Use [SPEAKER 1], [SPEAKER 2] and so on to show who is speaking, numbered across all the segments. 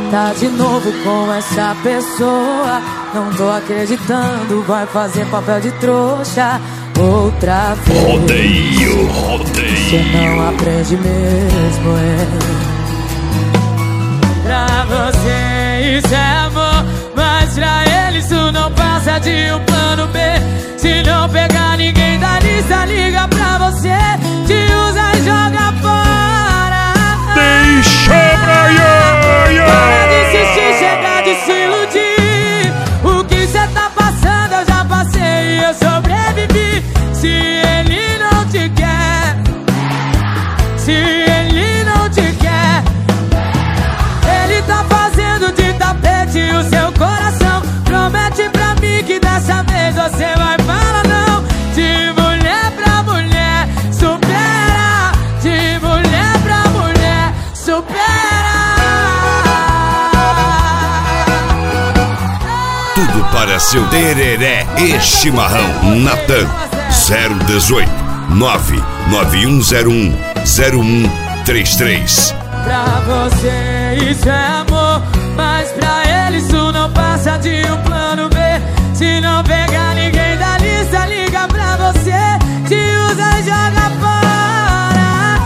[SPEAKER 1] Tá de novo com essa pessoa, não tô acreditando, vai fazer papel de trouxa outra vez.
[SPEAKER 2] Rodeio.
[SPEAKER 1] Você não aprende mesmo, Pra você isso é amor, mas pra ele isso não passa de um plano B. Se não pegar ninguém da lista, liga pra você, te usa e joga fora.
[SPEAKER 2] Deixa pra
[SPEAKER 1] Para de insistir, chega de se iludir. O que cê tá passando eu já passei e eu sobrevivi. Se ele não te quer, se ele não te quer, ele tá fazendo de tapete o seu coração. Promete pra mim que dessa vez você vai falar não. De mulher pra mulher, supera. De mulher pra mulher, supera.
[SPEAKER 2] tudo para seu tereré e chimarrão. Natan 018 99101 0133.
[SPEAKER 1] Pra você isso é amor, mas pra ele isso não passa de um plano B. Se não pegar ninguém da lista, liga pra você, te usa e joga fora.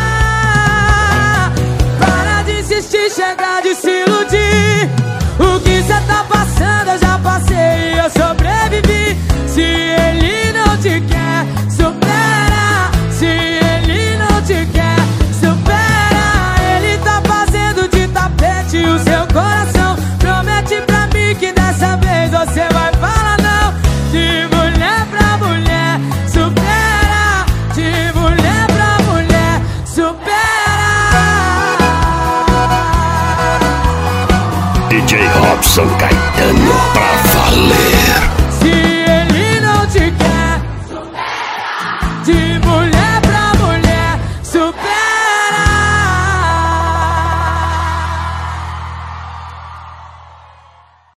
[SPEAKER 1] Para de insistir, chega de se iludir. O que cê tá passando eu já passei e eu sobrevivi. Se ele não te quer, supera. Se ele não te quer, o seu coração. Promete pra mim que dessa vez você vai falar não. De mulher pra mulher, supera. De mulher pra mulher, supera.
[SPEAKER 2] DJ Robson Caetano pra valer.